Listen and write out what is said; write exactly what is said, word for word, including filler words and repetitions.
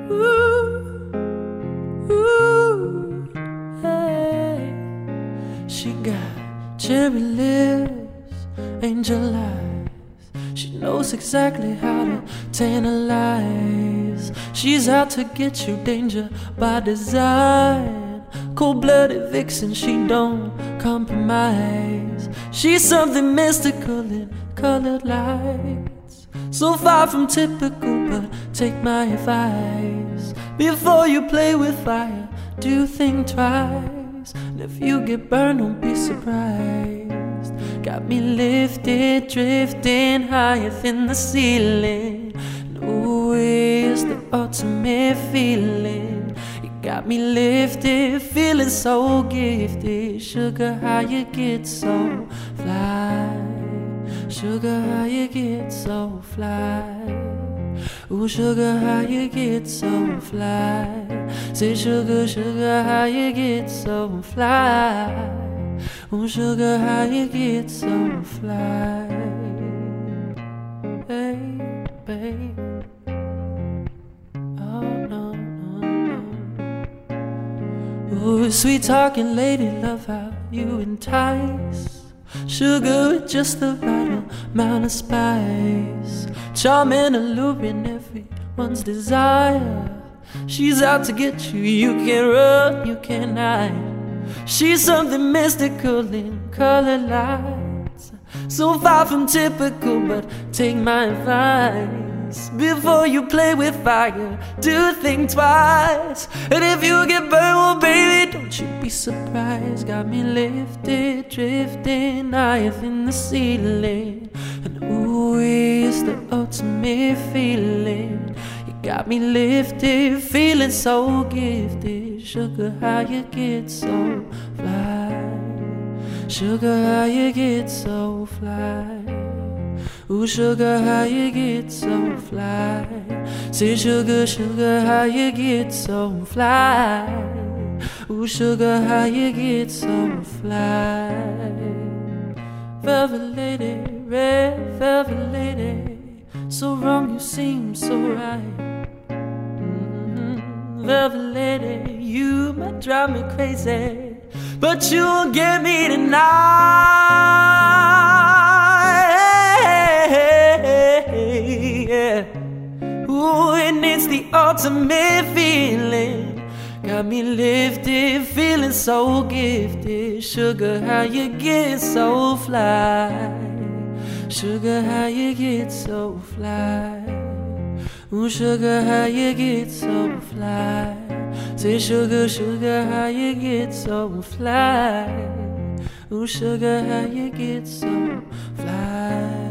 Ooh, ooh, hey. She got cherry lips, angel eyes. She knows exactly how to tantalize. She's out to get you, danger by design. Cold-blooded vixen, she don't compromise. She's something mystical in colored lights. So far from typical, but take my advice. Before you play with fire, do think twice. And if you get burned, don't be surprised. Got me lifted, drifting higher than the ceiling. And ooh, it's the ultimate feeling. You got me lifted, feeling so gifted. Sugar, how you get so fly? Sugar, how you get so fly? Ooh, sugar, how you get so fly? Say, sugar, sugar, how you get so fly? Ooh, sugar, how you get so fly? Hey, babe. Oh, no, no, no. Ooh, sweet talking lady, love how you entice. Sugar with just the right amount of spice. Charming, alluring, everyone's desire. She's out to get you, you can't run, you can't hide. She's something mystical in colored lights. So far from typical, but take my advice. Before you play with fire, do think twice. And if you get burned, well baby, don't you be surprised. Got me lifted, drifting higher than the ceiling. And ooh, it's the ultimate feeling. You got me lifted, feeling so gifted. Sugar, how you get so fly? Sugar, how you get so fly? Ooh, sugar, how you get so fly? Say, sugar, sugar, how you get so fly? Ooh, sugar, how you get so fly? Velvet lady, red velvet lady, so wrong you seem so right. Mm-hmm. Velvet lady, you might drive me crazy, but you won't get me tonight. Yeah. Ooh, and it's the ultimate feeling. Got me lifted, feeling so gifted. Sugar, how you get so fly? Sugar, how you get so fly? Ooh, sugar, how you get so fly? Say, sugar, sugar, how you get so fly? Ooh, sugar, how you get so fly?